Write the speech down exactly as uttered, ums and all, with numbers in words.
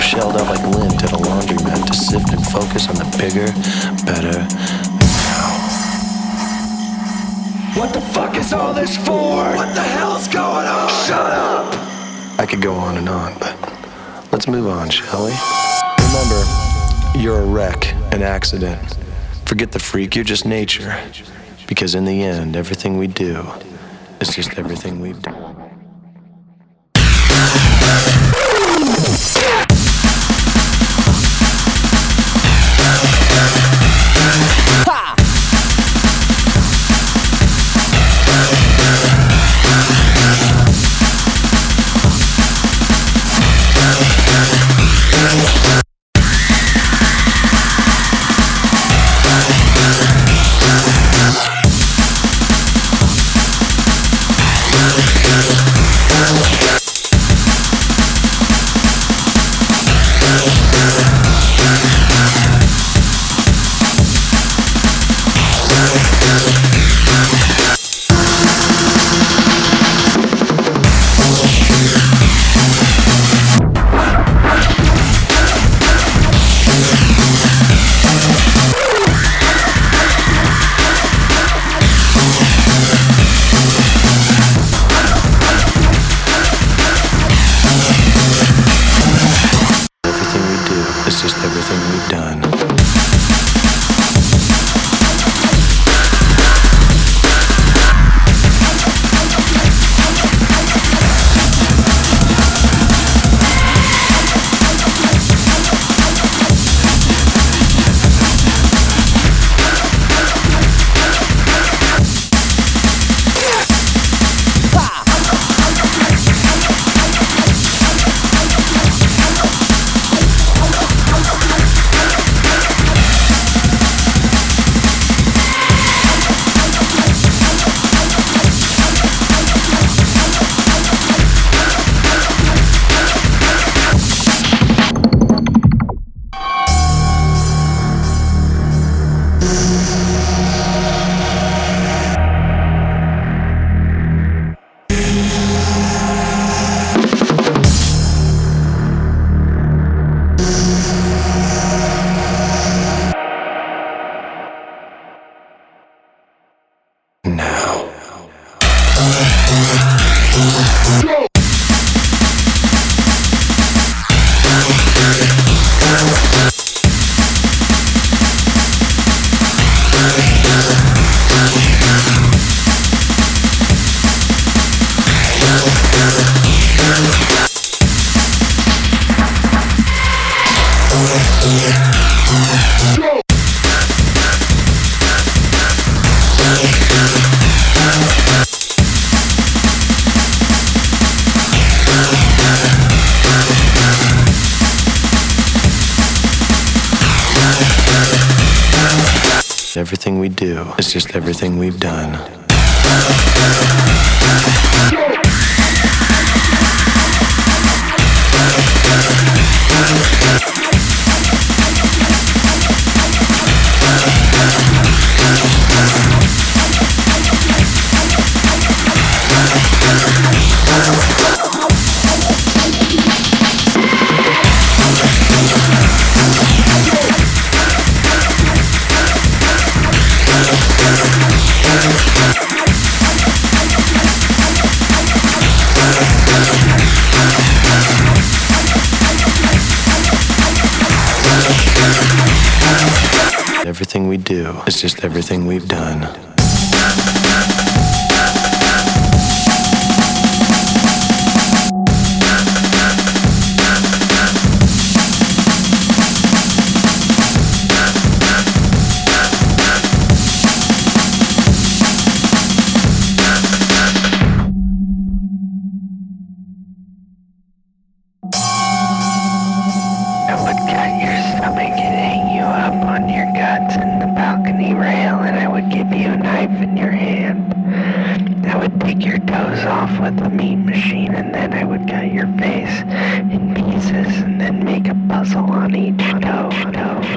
shelled out like lint at a laundromat to sift and focus on the bigger, better now. What the fuck is all this for? What the hell's going on? Shut up! I could go on and on, but let's move on, shall we? Remember, you're a wreck, an accident. Forget the freak, you're just nature. Because in the end, everything we do is just everything we've done. Everything we do is just everything we've done. Everything we do is just everything we've done. With the meat machine, and then I would cut your face in pieces and then make a puzzle on each toe. toe.